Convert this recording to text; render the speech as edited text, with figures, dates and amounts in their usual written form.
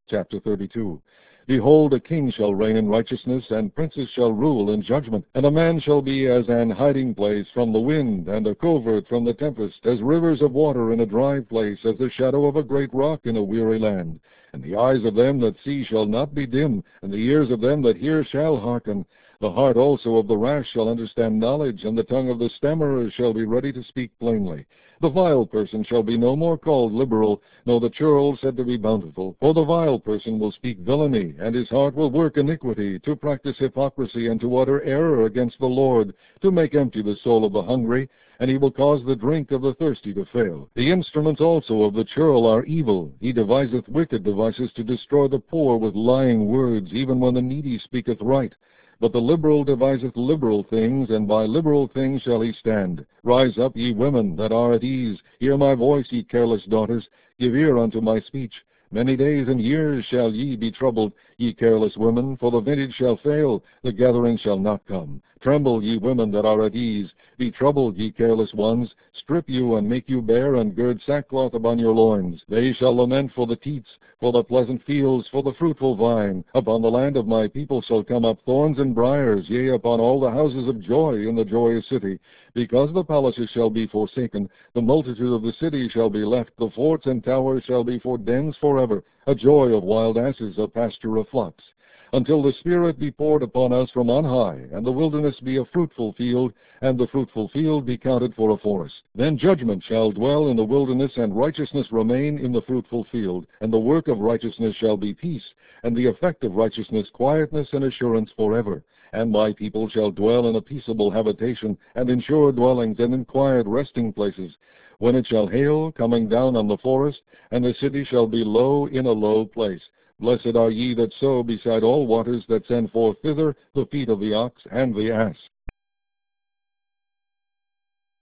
Chapter 32. Behold, a king shall reign in righteousness, and princes shall rule in judgment. And a man shall be as an hiding place from the wind, and a covert from the tempest, as rivers of water in a dry place, as the shadow of a great rock in a weary land. And the eyes of them that see shall not be dim, and the ears of them that hear shall hearken. The heart also of the rash shall understand knowledge, and the tongue of the stammerer shall be ready to speak plainly. The vile person shall be no more called liberal, nor the churl said to be bountiful. For the vile person will speak villainy, and his heart will work iniquity, to practice hypocrisy, and to utter error against the Lord, to make empty the soul of the hungry, and he will cause the drink of the thirsty to fail. The instruments also of the churl are evil. He deviseth wicked devices to destroy the poor with lying words, even when the needy speaketh right. But the liberal deviseth liberal things, and by liberal things shall he stand. Rise up, ye women that are at ease. Hear my voice, ye careless daughters. Give ear unto my speech. Many days and years shall ye be troubled, ye careless women, for the vintage shall fail, the gathering shall not come. Tremble, ye women that are at ease. Be troubled, ye careless ones. Strip you, and make you bare, and gird sackcloth upon your loins. They shall lament for the teats, for the pleasant fields, for the fruitful vine. Upon the land of my people shall come up thorns and briars, yea, upon all the houses of joy in the joyous city. Because the palaces shall be forsaken, the multitude of the city shall be left, the forts and towers shall be for dens forever, a joy of wild asses, a pasture of flocks. Until the Spirit be poured upon us from on high, and the wilderness be a fruitful field, and the fruitful field be counted for a forest. Then judgment shall dwell in the wilderness, and righteousness remain in the fruitful field. And the work of righteousness shall be peace, and the effect of righteousness quietness and assurance forever. And my people shall dwell in a peaceable habitation, and in sure dwellings, and in quiet resting places. When it shall hail, coming down on the forest, and the city shall be low in a low place. Blessed are ye that sow beside all waters, that send forth thither the feet of the ox and the ass.